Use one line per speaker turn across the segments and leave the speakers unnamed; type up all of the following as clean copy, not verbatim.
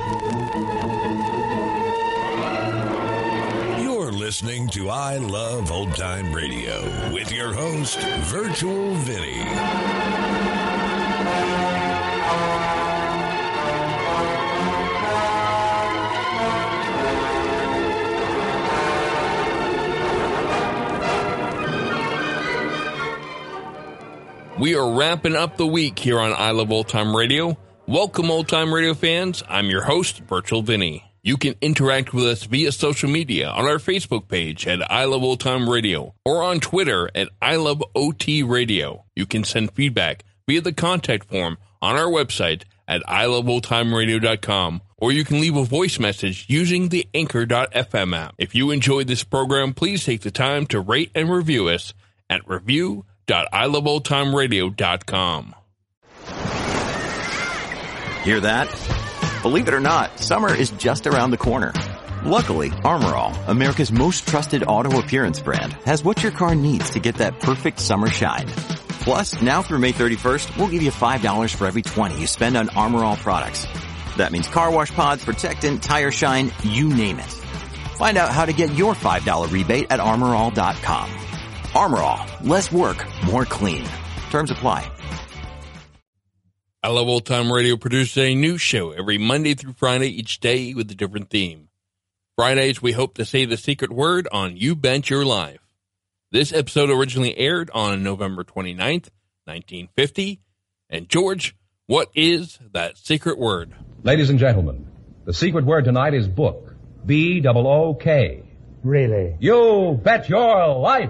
You're listening to I Love Old Time Radio with your host, Virtual Vinny.
We are wrapping up the week here on I Love Old Time Radio. Welcome, Old Time Radio fans. I'm your host, Virtual Vinny. You can interact with us via social media on our Facebook page at I Love Old Time Radio or on Twitter at I Love OT Radio. You can send feedback via the contact form on our website at iloveoldtimeradio.com, or you can leave a voice message using the Anchor.fm app. If you enjoyed this program, please take the time to rate and review us at review.iloveoldtimeradio.com.
Hear that? Believe it or not, summer is just around the corner. Luckily, Armor All, America's most trusted auto appearance brand, has what your car needs to get that perfect summer shine. Plus, now through May 31st, we'll give you $5 for every $20 you spend on Armor All products. That means car wash pods, protectant, tire shine, you name it. Find out how to get your $5 rebate at armorall.com. Armor All, less work, more clean. Terms apply.
I Love Old Time Radio produces a new show every Monday through Friday, each day with a different theme. Fridays, we hope to say the secret word on You Bet Your Life. This episode originally aired on November 29th, 1950. And George, what is that secret word?
Ladies and gentlemen, the secret word tonight is book. B-O-O-K.
Really?
You Bet Your Life.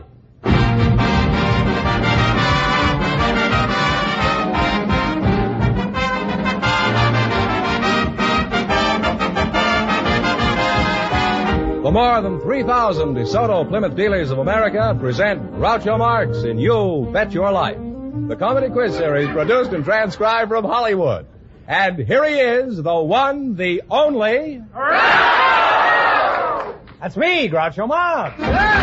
The more than 3,000 DeSoto Plymouth dealers of America present Groucho Marx in You Bet Your Life, the comedy quiz series produced and transcribed from Hollywood. And here he is, the one, the only...
That's me, Groucho Marx.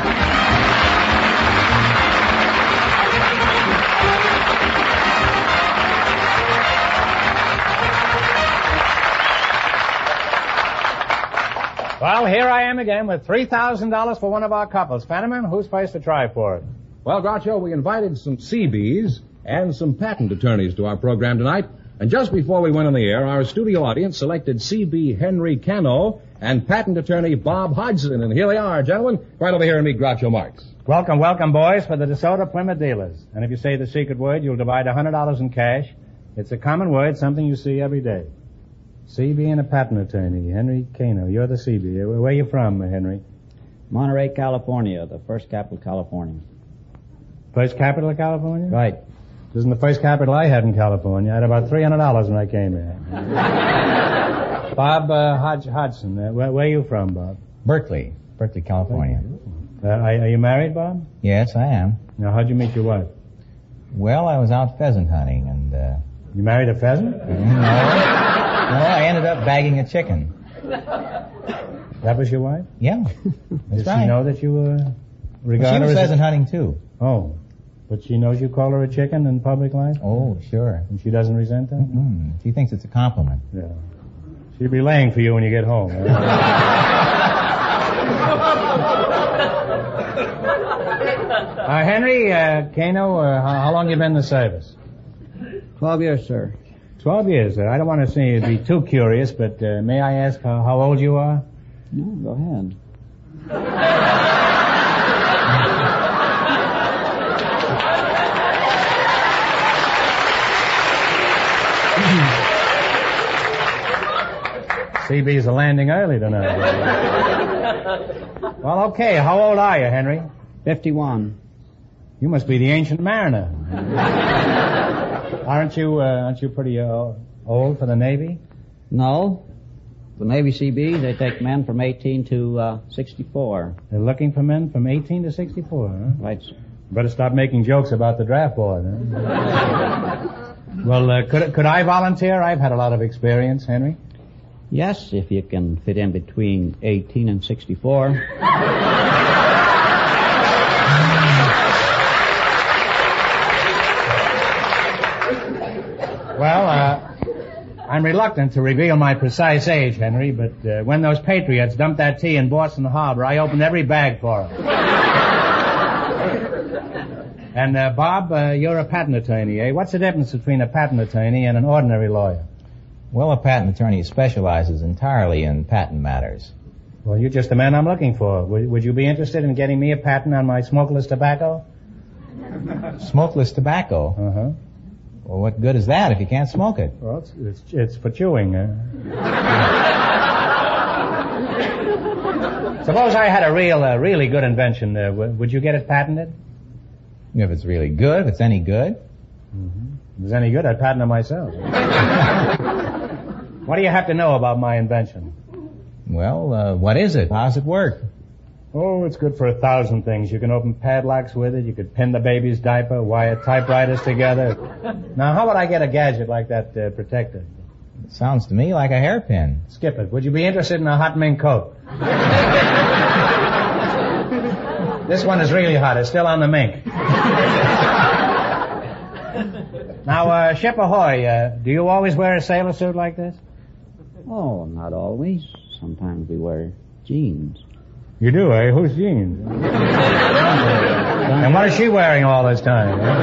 Well, here I am again with $3,000 for one of our couples. Fenneman, who's supposed to try for it?
Well, Groucho, we invited some CBs and some patent attorneys to our program tonight. And just before we went on the air, our studio audience selected CB Henry Cano and patent attorney Bob Hodgson. And here they are, gentlemen. Right over here and meet Groucho Marx.
Welcome, welcome, boys, for the DeSoto Plymouth dealers. And if you say the secret word, you'll divide $100 in cash. It's a common word, something you see every day. CB and a patent attorney, Henry Cano. You're the CB. Where are you from, Henry?
Monterey, California, the first capital of California.
First capital of California?
Right.
This isn't the first capital I had in California. I had about $300 when I came here. Bob Hodgson. Where are you from, Bob?
Berkeley, California.
Are you married, Bob?
Yes, I am.
Now, how'd you meet your wife?
Well, I was out pheasant hunting and,
You married a pheasant?
No, I ended up bagging a chicken.
That was your wife?
Yeah.
Did she know that you were regarded
She was
as
pheasant hunting, too.
Oh. But she knows you call her a chicken in public life?
Oh, sure.
And she doesn't resent that?
Mm-hmm. She thinks it's a compliment.
Yeah. She'll be laying for you when you get home. Henry Cano, how long you been in the service?
12 years, sir.
12 years, sir. I don't want to seem to be too curious, but may I ask how old you are?
No, go ahead.
CB's are landing early tonight. Well, okay. How old are you, Henry?
51.
You must be the ancient mariner. Aren't you pretty old for the Navy?
No. The Navy CB, they take men from 18 to 64.
They're looking for men from 18 to 64, huh?
Right, sir.
Better stop making jokes about the draft board, huh? Well, could I volunteer? I've had a lot of experience, Henry.
Yes, if you can fit in between 18 and 64.
Well, I'm reluctant to reveal my precise age, Henry, but when those patriots dumped that tea in Boston Harbor, I opened every bag for them. And, Bob, you're a patent attorney, eh? What's the difference between a patent attorney and an ordinary lawyer?
Well, a patent attorney specializes entirely in patent matters.
Well, you're just the man I'm looking for. Would you be interested in getting me a patent on my smokeless tobacco?
Smokeless tobacco?
Uh-huh.
Well, what good is that if you can't smoke it?
Well, it's for chewing. Suppose I had a really good invention. Would you get it patented?
If it's really good, if it's any good.
Mm-hmm. If it's any good, I'd patent it myself. What do you have to know about my invention?
Well, what is it? How's it work?
Oh, it's good for 1,000 things. You can open padlocks with it. You could pin the baby's diaper, wire typewriters together. Now, how would I get a gadget like that protected?
It sounds to me like a hairpin.
Skip it. Would you be interested in a hot mink coat? This one is really hot. It's still on the mink. Now, Ship Ahoy, do you always wear a sailor suit like this?
Oh, not always. Sometimes we wear jeans.
You do, eh? Whose jeans? And what is she wearing all this time? Eh?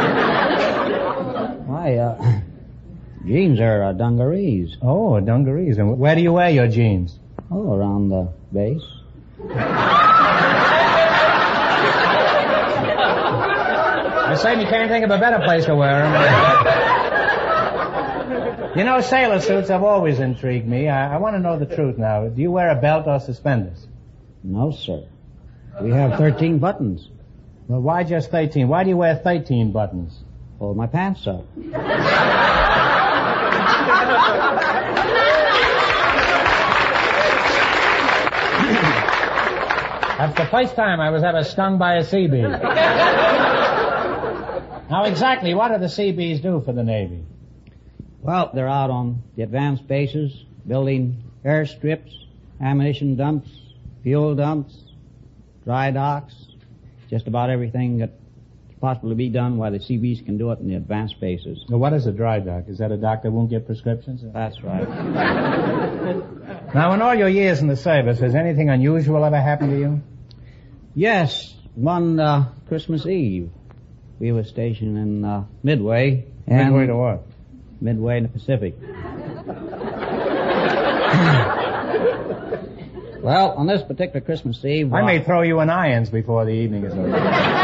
Why, jeans are dungarees.
Oh, dungarees. And where do you wear your jeans?
Oh, around the base.
I certainly can't think of a better place to wear them. You know, sailor suits have always intrigued me. I want to know the truth now. Do you wear a belt or suspenders?
No, sir. We have 13 buttons.
Well, why just 13? Why do you wear 13 buttons?
Hold my pants up.
That's the first time I was ever stung by a sea bee. Now, exactly what do the sea bees do for the Navy?
Well, they're out on the advanced bases, building airstrips, ammunition dumps, fuel dumps, dry docks, just about everything that's possible to be done while the sea bees can do it in the advanced bases.
Now, what is a dry dock? Is that a dock that won't get prescriptions?
That's right.
Now, in all your years in the service, has anything unusual ever happened to you?
Yes, one Christmas Eve, we were stationed in Midway.
Midway to what?
Midway in the Pacific. Well, on this particular Christmas Eve...
I may throw you in irons before the evening is over.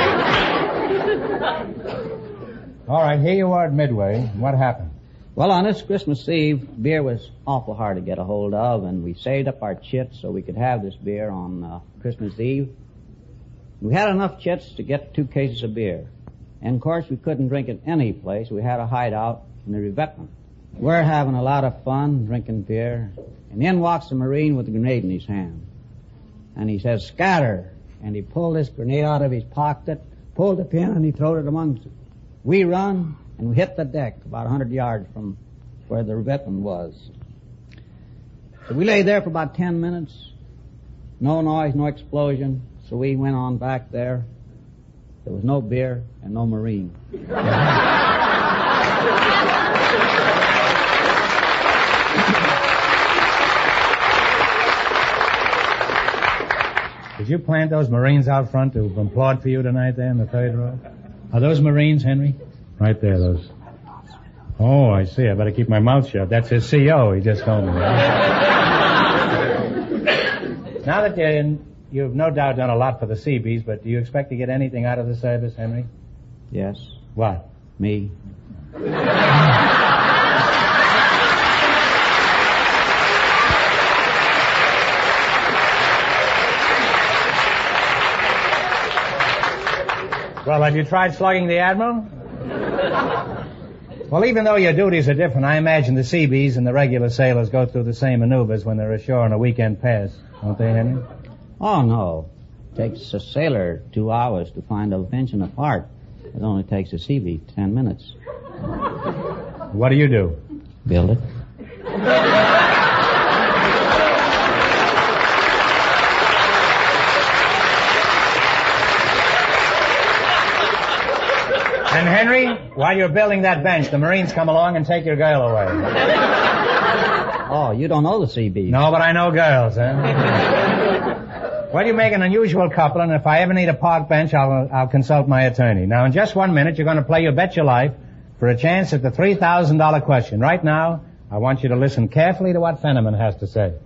All right, here you are at Midway. What happened?
Well, on this Christmas Eve, beer was awful hard to get a hold of, and we saved up our chits so we could have this beer on Christmas Eve. We had enough chits to get 2 cases of beer. And, of course, we couldn't drink it any place. We had a hideout in the revetment. We're having a lot of fun drinking beer. And in walks the Marine with a grenade in his hand. And he says, "Scatter." And he pulled this grenade out of his pocket, pulled the pin, and he threw it amongst us. We run, and we hit the deck about 100 yards from where the revetment was. So we lay there for about 10 minutes. No noise, no explosion. So we went on back there. There was no beer and no Marine.
Did you plant those Marines out front to applaud for you tonight there in the third row? Are those Marines, Henry? Right there, those. Oh, I see. I better keep my mouth shut. That's his CO, he just told me. Now that you've no doubt done a lot for the Seabees, but do you expect to get anything out of the service, Henry?
Yes.
What?
Me.
Well, have you tried slugging the Admiral? Well, even though your duties are different, I imagine the Seabees and the regular sailors go through the same maneuvers when they're ashore on a weekend pass. Don't they, Henry?
Oh, no. It takes a sailor 2 hours to find a pension apart. It only takes a Seabee 10 minutes.
What do you do?
Build it.
And Henry, while you're building that bench, the Marines come along and take your girl away.
Oh, you don't know the CBs.
No, but I know girls, huh? Well, you make an unusual couple, and if I ever need a park bench, I'll consult my attorney. Now, in just 1 minute, you're going to play You Bet Your Life for a chance at the $3,000 question. Right now, I want you to listen carefully to what Fenneman has to say.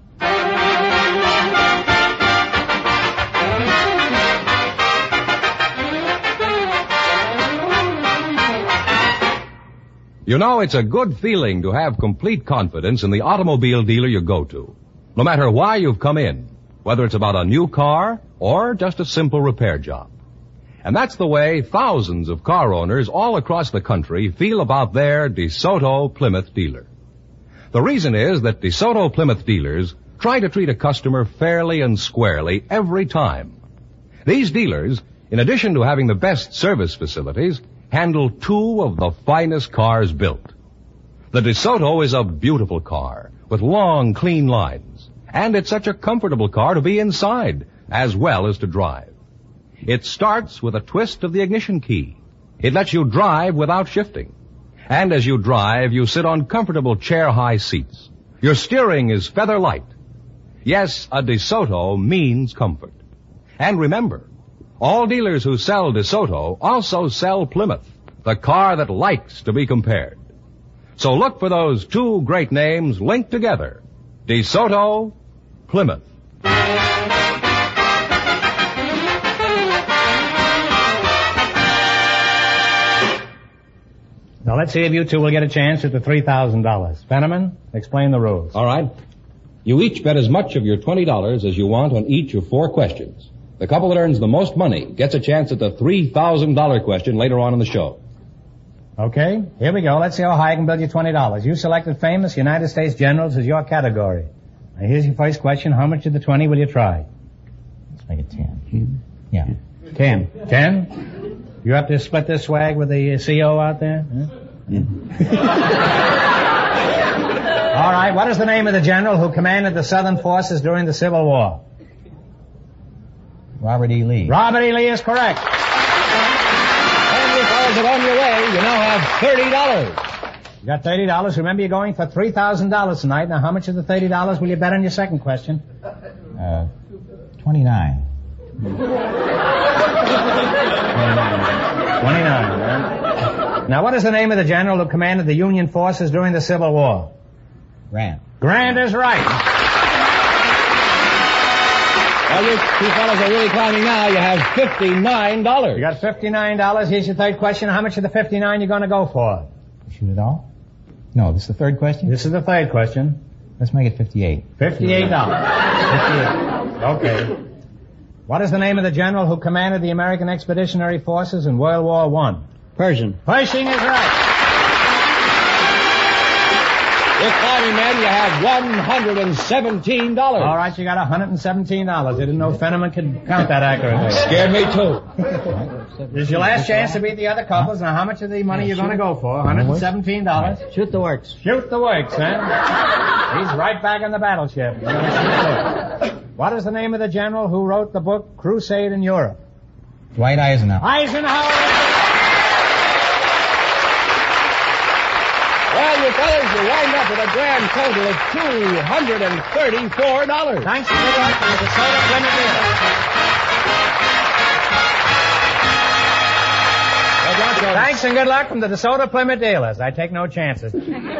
You know, it's a good feeling to have complete confidence in the automobile dealer you go to. No matter why you've come in, whether it's about a new car or just a simple repair job. And that's the way thousands of car owners all across the country feel about their DeSoto Plymouth dealer. The reason is that DeSoto Plymouth dealers try to treat a customer fairly and squarely every time. These dealers, in addition to having the best service facilities, handle two of the finest cars built. The DeSoto is a beautiful car with long, clean lines, and it's such a comfortable car to be inside as well as to drive. It starts with a twist of the ignition key. It lets you drive without shifting. And as you drive, you sit on comfortable chair-high seats. Your steering is feather light. Yes, a DeSoto means comfort. And remember, all dealers who sell DeSoto also sell Plymouth, the car that likes to be compared. So look for those two great names linked together. DeSoto, Plymouth.
Now, let's see if you two will get a chance at the $3,000. Fenneman, explain the rules.
All right. You each bet as much of your $20 as you want on each of 4 questions. The couple that earns the most money gets a chance at the $3,000 question later on in the show.
Okay, here we go. Let's see how high I can build you $20. You selected famous United States generals as your category. Now, here's your first question. How much of the 20 will you try?
Let's make it 10. Yeah.
10. 10? You have to split this swag with the CO out there? Huh?
Yeah.
All right, what is the name of the general who commanded the Southern forces during the Civil War?
Robert E. Lee.
Robert E. Lee is correct.
And you fellas are on your way. You now have $30.
You got $30. Remember, you're going for $3,000 tonight. Now, how much of the $30 will you bet on your second question?
29.
29, right? Now, what is the name of the general who commanded the Union forces during the Civil War?
Grant.
Grant is right.
Well, you two fellas are really climbing now. You have $59.
You got $59. Here's your third question. How much of the 59 you going to go for?
Shoot it all? No, this is the third question?
This is the third question.
Let's make it 58.
$58. 58. Okay. What is the name of the general who commanded the American Expeditionary Forces in World War I?
Pershing.
Pershing is right.
You're climbing, man. You have $117.
All right, you got $117. I didn't know Fenneman could count that accurately.
Scared me, too.
This is your last chance to beat the other couples. Now, how much of the money you going to go for? $117.
Shoot the works.
Shoot the works, huh? He's right back in the battleship. What is the name of the general who wrote the book Crusade in Europe?
Dwight Eisenhower.
Eisenhower.
Well, you fellas, you wind up with a grand total of $234.
Thanks and good luck from the DeSoto Plymouth dealer. Thanks and good luck from the DeSoto Plymouth dealers. I take no chances.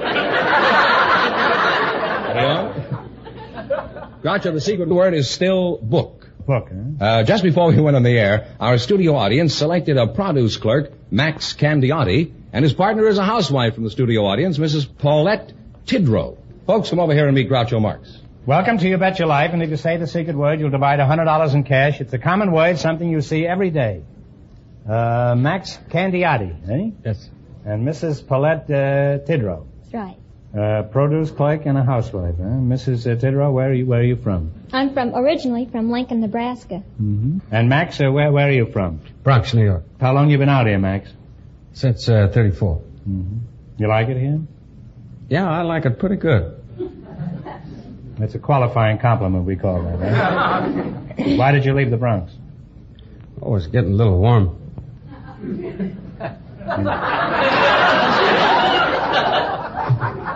Groucho, the secret word is still book.
Book, huh?
Just before we went on the air, our studio audience selected a produce clerk, Max Candiotti, and his partner is a housewife from the studio audience, Mrs. Paulette Tidrow. Folks, come over here and meet Groucho Marx.
Welcome to You Bet Your Life, and if you say the secret word, you'll divide $100 in cash. It's a common word, something you see every day. Max Candiotti, eh?
Yes.
And Mrs. Paulette Tidrow.
That's right.
Produce clerk and a housewife, huh? Mrs. Tidrow, where are you from?
I'm originally from Lincoln, Nebraska.
Mm-hmm. And Max, where are you from?
Bronx, New York.
How long you been out here, Max?
Since 34.
Mm-hmm. You like it here?
Yeah, I like it pretty good.
That's a qualifying compliment, we call that, eh? Why did you leave the Bronx?
Oh, it's getting a little warm.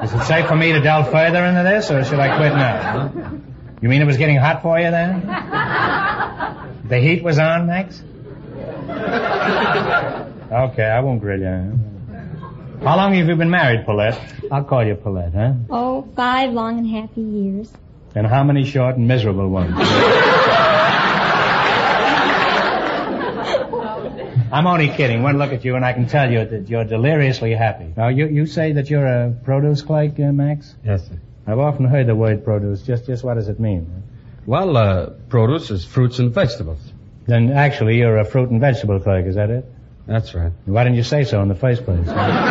Is it safe for me to delve further into this, or should I quit now? You mean it was getting hot for you then? The heat was on, Max? Okay, I won't grill you. How long have you been married, Paulette? I'll call you Paulette, huh?
Oh, 5 long and happy years.
And how many short and miserable ones? I'm only kidding. One look at you and I can tell you that you're deliriously happy. Now, you say that you're a produce clerk, Max?
Yes, sir.
I've often heard the word produce. Just what does it mean?
Well, produce is fruits and vegetables.
Then actually you're a fruit and vegetable clerk, is that it?
That's right.
Why didn't you say so in the first place?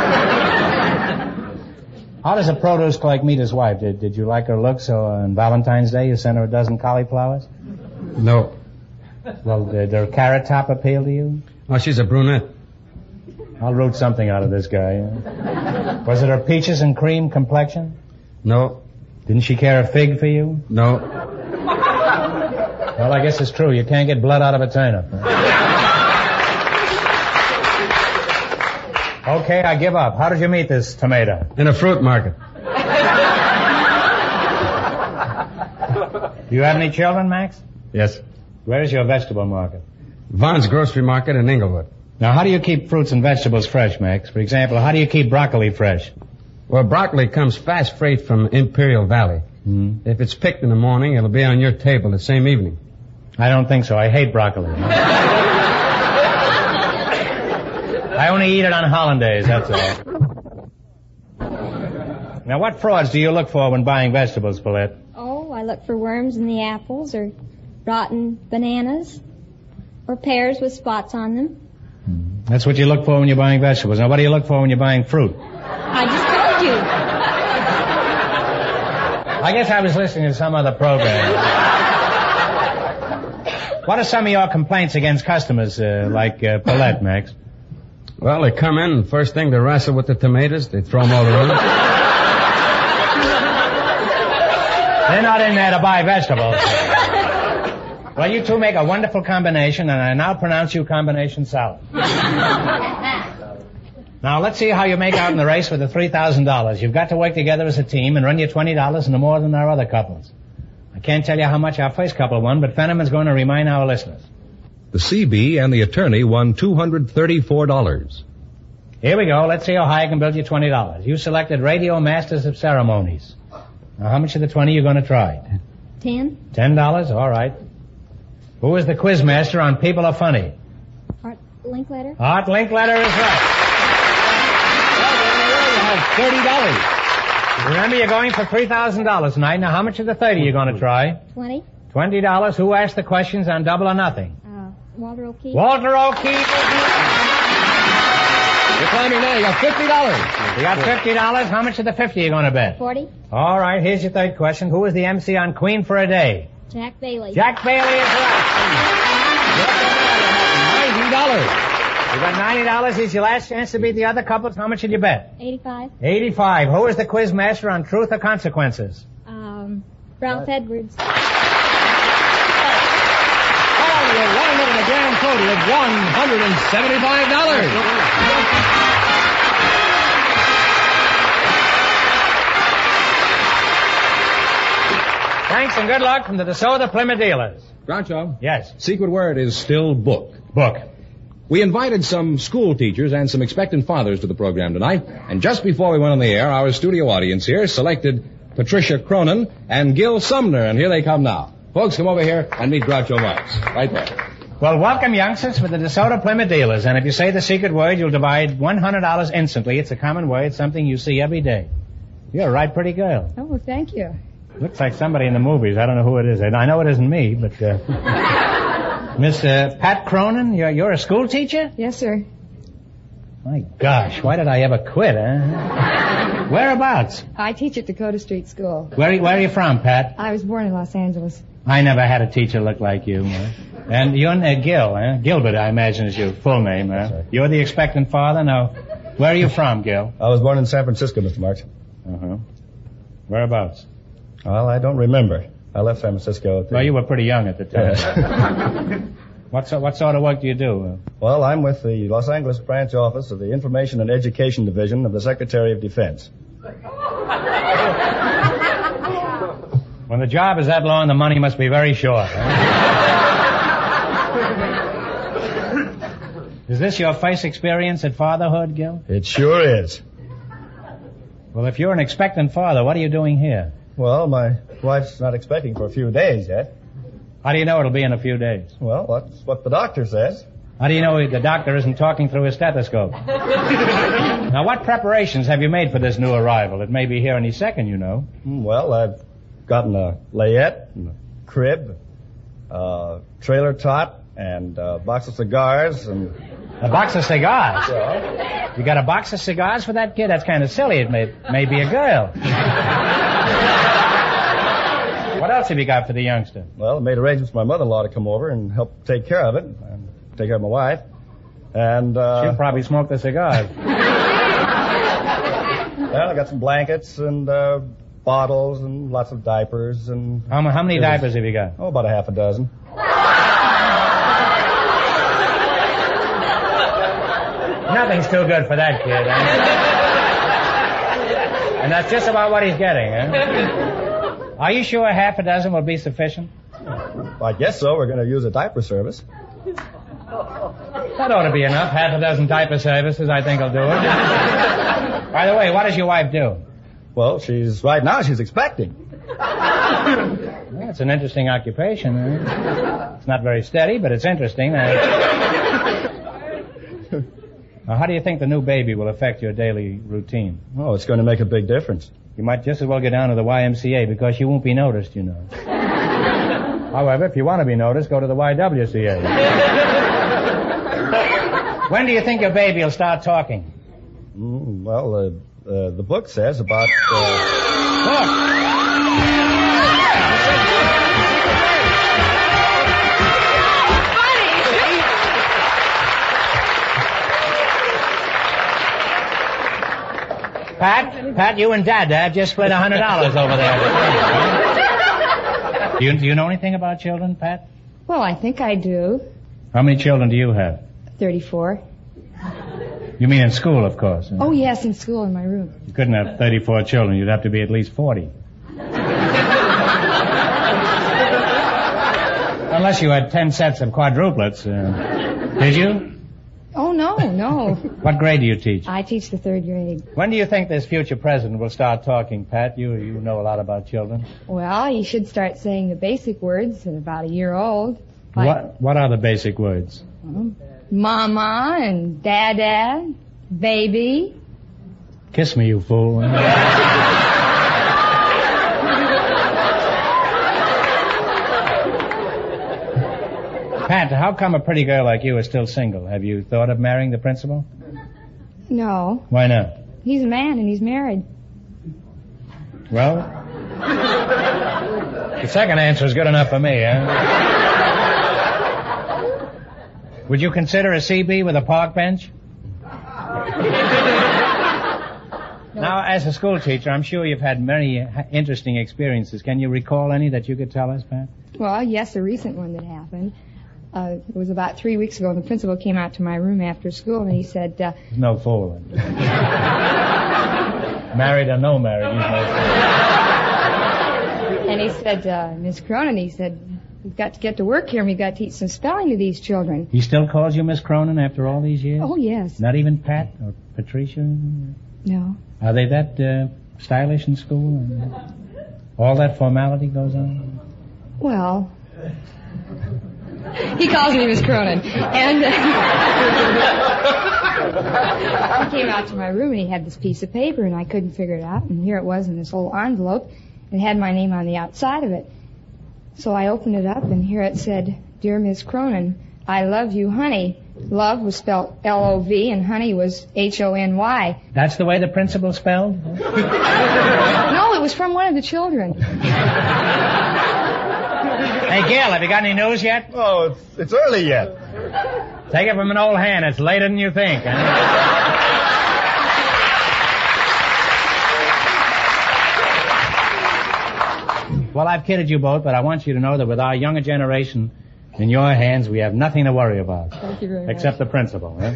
How does a produce clerk meet his wife? Did you like her looks, so on Valentine's Day you sent her a dozen cauliflowers?
No.
Well, did her carrot top appeal to you?
Oh, she's a brunette.
I'll root something out of this guy. Was it her peaches and cream complexion?
No.
Didn't she care a fig for you?
No.
Well, I guess it's true. You can't get blood out of a turnip. Okay, I give up. How did you meet this tomato?
In a fruit market.
Do you have any children, Max?
Yes.
Where is your vegetable market?
Vaughn's Grocery Market in Inglewood.
Now, how do you keep fruits and vegetables fresh, Max? For example, how do you keep broccoli fresh?
Well, broccoli comes fast freight from Imperial Valley.
Mm-hmm.
If it's picked in the morning, it'll be on your table the same evening.
I don't think so. I hate broccoli. I only eat it on hollandaise, that's all. Now, what frauds do you look for when buying vegetables, Paulette?
Oh, I look for worms in the apples, or rotten bananas, or pears with spots on them.
That's what you look for when you're buying vegetables. Now, what do you look for when you're buying fruit?
I just told you.
I guess I was listening to some other program. What are some of your complaints against customers, like Paulette, Max?
Well, they come in, and first thing they wrestle with the tomatoes. They throw them all around.
They're not in there to buy vegetables. Well, you two make a wonderful combination, and I now pronounce you combination salad. Now, let's see how you make out in the race with the $3,000. You've got to work together as a team and run your $20 into more than our other couples. I can't tell you how much our first couple won, but Fenneman's going to remind our listeners.
The CB and the attorney won $234.
Here we go. Let's see how high I can build you $20. You selected Radio Masters of Ceremonies. Now, how much of the 20 are you going to try?
10.
$10? All right. Who is the quiz master on People Are Funny?
Art Linkletter.
Art Linkletter is right. Well, you have $30. Remember, you're going for $3,000 tonight. Now, how much of the 30 are you going to try?
20.
$20. Who asked the questions on Double or Nothing?
Walter O'Keefe.
Walter O'Keefe.
You're climbing now. You got $50.
You got $50. How much of the 50 are you going to bet?
40.
All right, here's your third question. Who was the MC on Queen for a Day?
Jack Bailey.
Jack Bailey is right. $90. You got $90. Here's your last chance to beat the other couples. How much did you bet?
85.
85. Who is the quiz master on Truth or Consequences?
Ralph Edwards.
You're running it in a grand total of $175.
Thanks and good luck from the DeSoto Plymouth dealers.
Groucho?
Yes.
Secret word is still book.
Book.
We invited some school teachers and some expectant fathers to the program tonight, and just before we went on the air, our studio audience here selected Patricia Cronin and Gil Sumner, and here they come now. Folks, come over here and meet Groucho Marx. Right there.
Well, welcome, youngsters, for the DeSoto Plymouth dealers. And if you say the secret word, you'll divide $100 instantly. It's a common word, something you see every day. You're a right pretty girl.
Oh, thank you.
Looks like somebody in the movies. I don't know who it is. I know it isn't me, but... Miss Pat Cronin, you're a school teacher?
Yes, sir.
My gosh, why did I ever quit, huh? Whereabouts?
I teach at Dakota Street School.
Where are you from, Pat?
I was born in Los Angeles.
I never had a teacher look like you. And you're Gil, huh? Gilbert, I imagine, is your full name, huh?
Right.
You're the expectant father? Now, where are you from, Gil?
I was born in San Francisco, Mr. Marx.
Uh-huh. Whereabouts?
Well, I don't remember. I left San Francisco.
Well, you were pretty young at the time.
Yes.
What sort of work do you do?
Well, I'm with the Los Angeles branch office of the Information and Education Division of the Secretary of Defense.
the job is that long, the money must be very short. Is this your first experience at fatherhood, Gil?
It sure is.
Well, if you're an expectant father, what are you doing here?
Well, my wife's not expecting for a few days yet.
How do you know it'll be in a few days?
Well, that's what the doctor says.
How do you know the doctor isn't talking through his stethoscope? Now, what preparations have you made for this new arrival? It may be here any second, you know.
Well, I've gotten a layette, and a crib, trailer tot, and a box of cigars, and...
A box of cigars?
Yeah.
You got a box of cigars for that kid? That's kind of silly. It may be a girl. What else have you got for the youngster?
Well, I made arrangements for my mother-in-law to come over and help take care of it, and take care of my wife. And,
she'll probably smoke the cigars.
Well, I got some blankets and, bottles and lots of diapers and...
How many diapers have you got?
Oh, about a half a dozen.
Nothing's too good for that kid, eh? And that's just about what he's getting, eh? Are you sure half a dozen will be sufficient?
Well, I guess so. We're going to use a diaper service.
That ought to be enough. Half a dozen diaper services, I think, will do it. By the way, what does your wife do?
Well, right now she's expecting.
Well, it's an interesting occupation. Eh? It's not very steady, but it's interesting. Now, how do you think the new baby will affect your daily routine?
Oh, it's going to make a big difference.
You might just as well get down to the YMCA because you won't be noticed, you know. However, if you want to be noticed, go to the YWCA. When do you think your baby will start talking?
Well, the book says about...
Look! Pat, you and Dad just split $100 over there. Do you know anything about children, Pat?
Well, I think I do.
How many children do you have?
34.
You mean in school, of course. Huh?
Oh, yes, in school, in my room.
You couldn't have 34 children. You'd have to be at least 40. Unless you had 10 sets of quadruplets. Did you?
Oh, no.
What grade do you teach?
I teach the 3rd grade.
When do you think this future president will start talking, Pat? You know a lot about children.
Well, he should start saying the basic words at about a year old. Like,
What are the basic words?
Mama and Dada, baby.
Kiss me, you fool. Pat, how come a pretty girl like you is still single? Have you thought of marrying the principal?
No.
Why not?
He's a man and he's married.
Well, the second answer is good enough for me, eh? Would you consider a CB with a park bench? Now, as a school teacher, I'm sure you've had many interesting experiences. Can you recall any that you could tell us, Pat?
Well, yes, a recent one that happened. It was about 3 weeks ago, and the principal came out to my room after school, and he said...
No fooling. Married or no married, he's no fool.
And he said, Miss Cronin, he said, you've got to get to work here, and we've got to teach some spelling to these children.
He still calls you Miss Cronin after all these years?
Oh, yes.
Not even Pat or Patricia?
No.
Are they that stylish in school? All that formality goes on?
Well... He calls me Miss Cronin. And he came out to my room and he had this piece of paper and I couldn't figure it out. And here it was in this little envelope. It had my name on the outside of it. So I opened it up and here it said, Dear Miss Cronin, I love you, honey. Love was spelled L-O-V and honey was H-O-N-Y.
That's the way the principal spelled?
No, it was from one of the children.
Hey, Gil, have you got any news yet?
Oh, it's early yet.
Take it from an old hand. It's later than you think. Huh? Well, I've kidded you both, but I want you to know that with our younger generation in your hands, we have nothing to worry about.
Thank you very much.
Except the principal. Huh?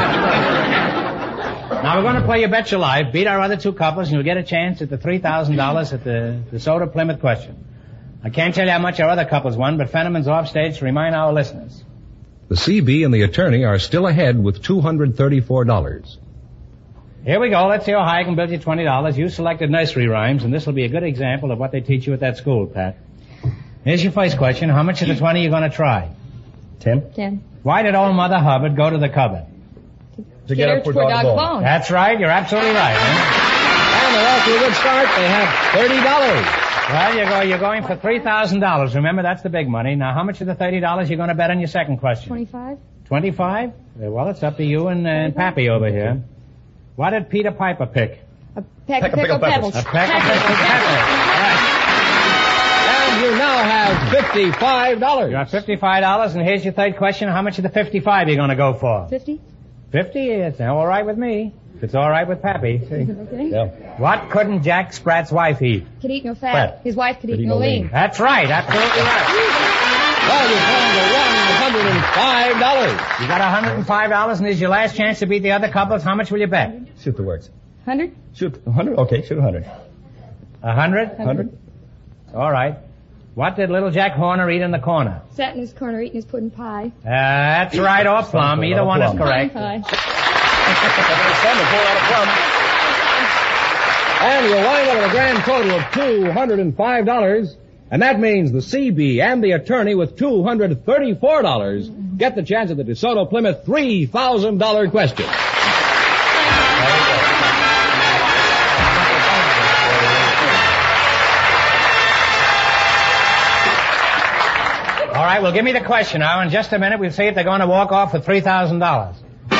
Now, we're going to play You Bet Your Life, beat our other two couples, and you'll get a chance at the $3,000 at the Soda Plymouth question. I can't tell you how much our other couples won, but Fenneman's off stage to remind our listeners.
The CB and the attorney are still ahead with $234.
Here we go. Let's see how high I can build you $20. You selected nursery rhymes, and this will be a good example of what they teach you at that school, Pat. Here's your first question. How much of the 20 are you going to try?
10.
10.
Why did old Mother Hubbard go to the cupboard?
To get up for dog bone.
That's right. You're absolutely right.
And they're off to a good start. They have $30.
Well, you're going for $3,000. Remember, that's the big money. Now, how much of the $30 you going to bet on your second question?
25.
25? Well, it's up to you and Pappy over here. What did Peter Piper pick?
A peck of pickled pebbles.
A peck of pickled pebbles. Right.
And you now have $55.
You have $55, and here's your third question. How much of the 55 are you going to go for?
50.
50? It's all right with me. If it's all right with Pappy.
Okay.
Yeah.
What couldn't Jack Sprat's wife eat?
Could eat no fat. His wife could eat no lean.
That's right. Absolutely right.
Well, you found the $105.
You got $105, and here's your last chance to beat the other couples. How much will you bet?
Shoot the words.
100?
Shoot 100? Okay, shoot 100.
100?
100?
All right. What did little Jack Horner eat in the corner?
Sat in his corner eating his pudding pie.
That's right, or plum. Either one is correct.
Pudding pie.
And you'll wind up with a grand total of $205. And that means the CB and the attorney with $234 get the chance at the DeSoto Plymouth $3,000 question.
All right, well, give me the question now. In just a minute, we'll see if they're going to walk off with $3,000.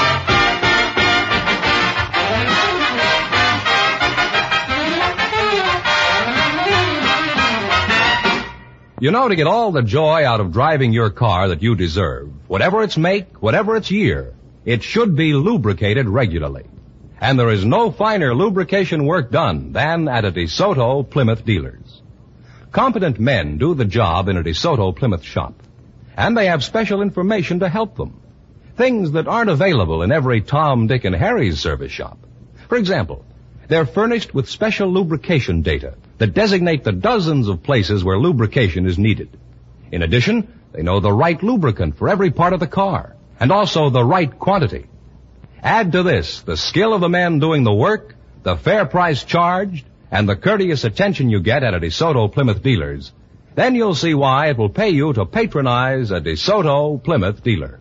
You know, to get all the joy out of driving your car that you deserve, whatever its make, whatever its year, it should be lubricated regularly. And there is no finer lubrication work done than at a DeSoto Plymouth dealers. Competent men do the job in a DeSoto Plymouth shop. And they have special information to help them. Things that aren't available in every Tom, Dick, and Harry's service shop. For example, they're furnished with special lubrication data that designate the dozens of places where lubrication is needed. In addition, they know the right lubricant for every part of the car, and also the right quantity. Add to this the skill of the men doing the work, the fair price charged, and the courteous attention you get at a DeSoto Plymouth dealers. Then you'll see why it will pay you to patronize a DeSoto Plymouth dealer.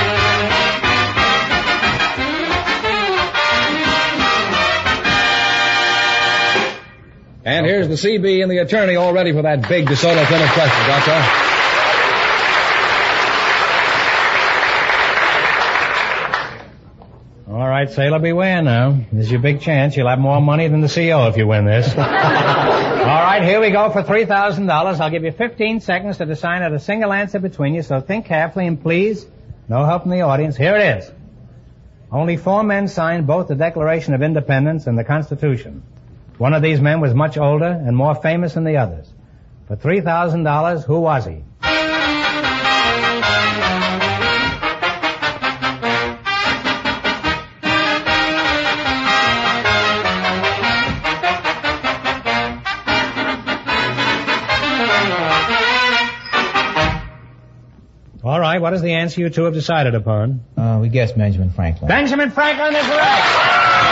And here's the CB and the attorney all ready for that big DeSoto Plymouth question, Groucho.
All right, sailor, beware now. This is your big chance. You'll have more money than the CO if you win this. All right, here we go for $3,000. I'll give you 15 seconds to decide on a single answer between you, so think carefully, and please, no help from the audience. Here it is. Only 4 men signed both the Declaration of Independence and the Constitution. One of these men was much older and more famous than the others. For $3,000, who was he? All right, what is the answer you two have decided upon?
We guess Benjamin Franklin.
Benjamin Franklin is right.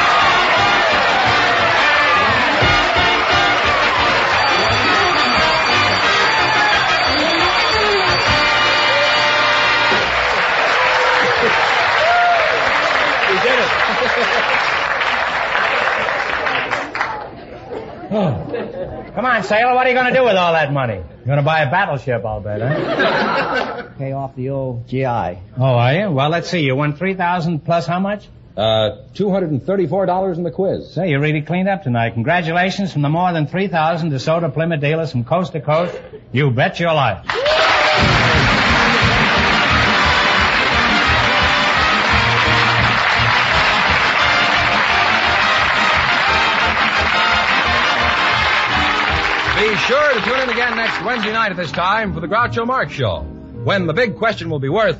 Come on, sailor, what are you going to do with all that money? You're going to buy a battleship, I'll bet, huh?
Pay off the old GI.
Oh, are you? Well, let's see. You won $3,000 plus how much?
$234 in the quiz.
Say, you really cleaned up tonight. Congratulations from the more than 3,000 DeSoto Plymouth dealers from coast to coast. You bet your life.
Be sure to tune in again next Wednesday night at this time for the Groucho Marx Show, when the big question will be worth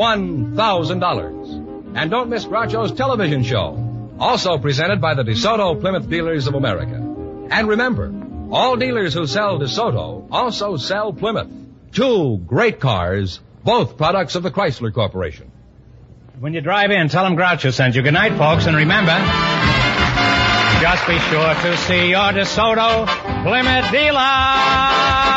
$1,000. And don't miss Groucho's television show, also presented by the DeSoto Plymouth Dealers of America. And remember, All dealers who sell DeSoto also sell Plymouth. Two great cars, both products of the Chrysler Corporation.
When you drive in, tell them Groucho sent you. Good night, folks, and remember, just be sure to see your DeSoto Plymouth dealer.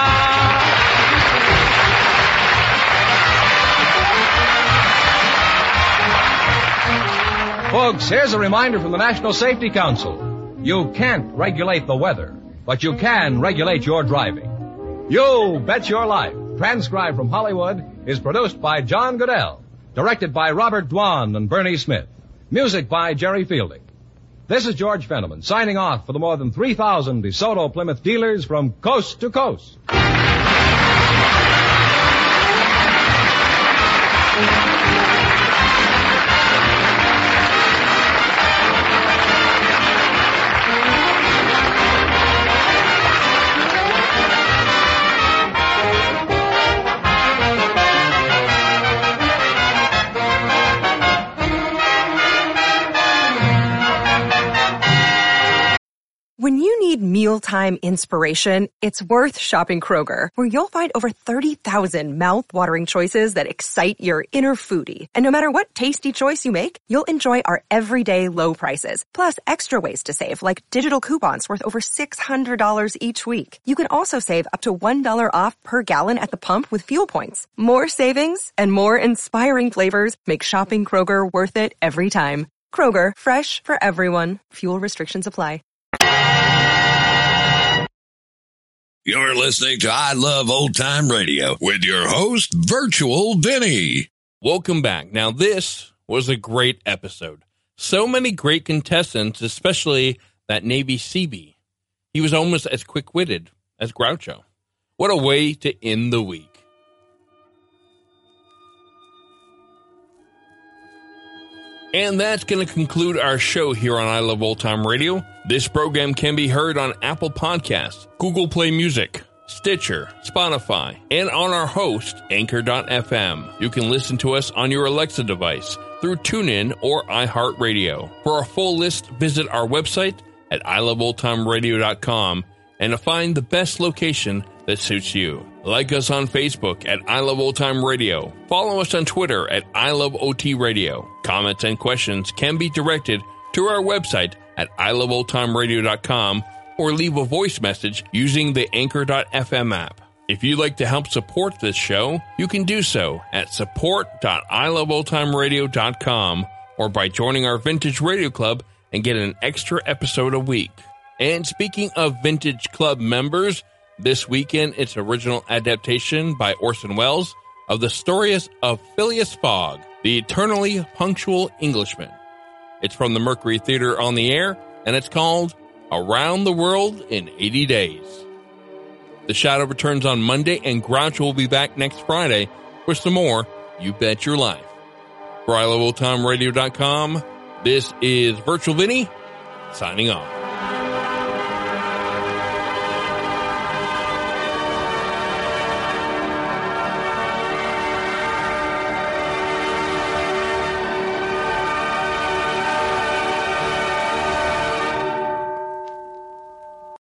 Folks, here's a reminder from the National Safety Council. You can't regulate the weather, but you can regulate your driving. You Bet Your Life, transcribed from Hollywood, is produced by John Goodell, directed by Robert Dwan and Bernie Smith, music by Jerry Fielding. This is George Fenneman, signing off for the more than 3,000 DeSoto Plymouth dealers from coast to coast.
When you need mealtime inspiration, it's worth shopping Kroger, where you'll find over 30,000 mouth-watering choices that excite your inner foodie. And no matter what tasty choice you make, you'll enjoy our everyday low prices, plus extra ways to save, like digital coupons worth over $600 each week. You can also save up to $1 off per gallon at the pump with fuel points. More savings and more inspiring flavors make shopping Kroger worth it every time. Kroger, fresh for everyone. Fuel restrictions apply.
You're listening to I Love Old Time Radio with your host, Virtual Vinny.
Welcome back. Now, this was a great episode. So many great contestants, especially that Navy Seabee. He was almost as quick-witted as Groucho. What a way to end the week. And that's going to conclude our show here on I Love Old Time Radio. This program can be heard on Apple Podcasts, Google Play Music, Stitcher, Spotify, and on our host, Anchor.fm. You can listen to us on your Alexa device through TuneIn or iHeartRadio. For a full list, visit our website at iloveoldtimeradio.com and to find the best location that suits you. Like us on Facebook at I Love Old Time Radio. Follow us on Twitter at I Love OT Radio. Comments and questions can be directed to our website at iloveoldtimeradio.com or leave a voice message using the Anchor.fm app. If you'd like to help support this show, you can do so at support.iloveoldtimeradio.com or by joining our Vintage Radio Club and get an extra episode a week. And speaking of Vintage Club members, this weekend it's original adaptation by Orson Welles of the story of Phileas Fogg, the eternally punctual Englishman. It's from the Mercury Theater on the Air, and it's called Around the World in 80 Days. The Shadow returns on Monday, and Groucho will be back next Friday for some more You Bet Your Life. For iloveoldtimeradio.com, this is Virtual Vinny, signing off.